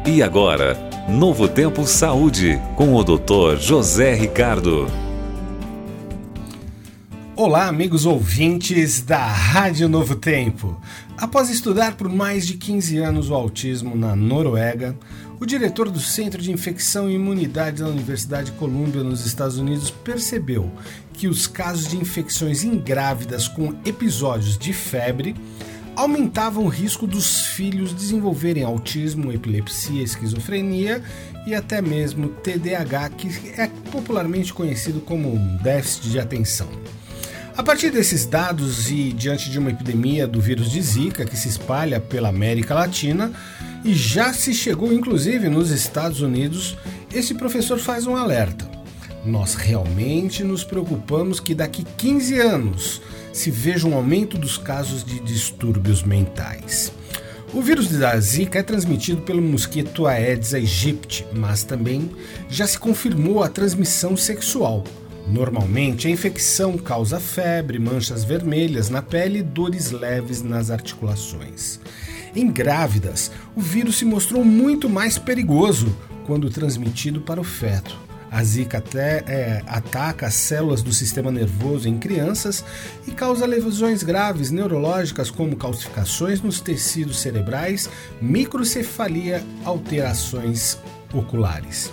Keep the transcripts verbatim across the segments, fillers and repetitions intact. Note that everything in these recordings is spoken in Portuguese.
E agora, Novo Tempo Saúde, com o doutor José Ricardo. Olá, amigos ouvintes da Rádio Novo Tempo. Após estudar por mais de quinze anos o autismo na Noruega, o diretor do Centro de Infecção e Imunidade da Universidade de Columbia, nos Estados Unidos, percebeu que os casos de infecções em grávidas com episódios de febre aumentavam o risco dos filhos desenvolverem autismo, epilepsia, esquizofrenia e até mesmo T D A H, que é popularmente conhecido como déficit de atenção. A partir desses dados e diante de uma epidemia do vírus de Zika que se espalha pela América Latina e já se chegou inclusive nos Estados Unidos, esse professor faz um alerta. Nós realmente nos preocupamos que daqui quinze anos se veja um aumento dos casos de distúrbios mentais. O vírus da Zika é transmitido pelo mosquito Aedes aegypti, mas também já se confirmou a transmissão sexual. Normalmente, a infecção causa febre, manchas vermelhas na pele e dores leves nas articulações. Em grávidas, o vírus se mostrou muito mais perigoso quando transmitido para o feto. A Zika até, é, ataca as células do sistema nervoso em crianças e causa lesões graves neurológicas como calcificações nos tecidos cerebrais, microcefalia, alterações oculares.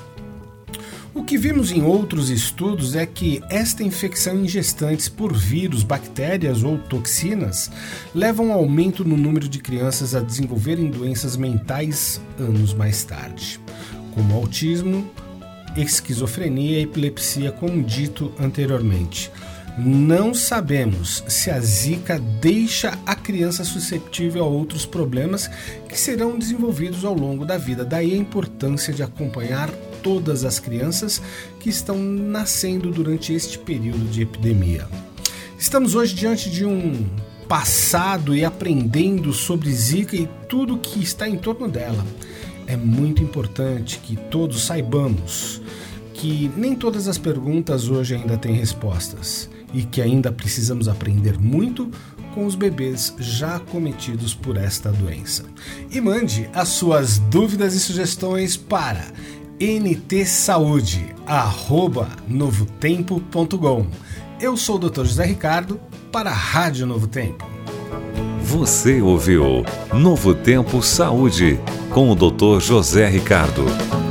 O que vimos em outros estudos é que esta infecção em gestantes por vírus, bactérias ou toxinas leva a um aumento no número de crianças a desenvolverem doenças mentais anos mais tarde, como autismo, esquizofrenia e epilepsia, como dito anteriormente. Não sabemos se a Zika deixa a criança suscetível a outros problemas que serão desenvolvidos ao longo da vida. Daí a importância de acompanhar todas as crianças que estão nascendo durante este período de epidemia. Estamos hoje diante de um passado e aprendendo sobre Zika e tudo que está em torno dela. É muito importante que todos saibamos que nem todas as perguntas hoje ainda têm respostas e que ainda precisamos aprender muito com os bebês já acometidos por esta doença. E mande as suas dúvidas e sugestões para n t saúde arroba novotempo ponto com. Eu sou o doutor José Ricardo para a Rádio Novo Tempo. Você ouviu Novo Tempo Saúde com o doutor José Ricardo.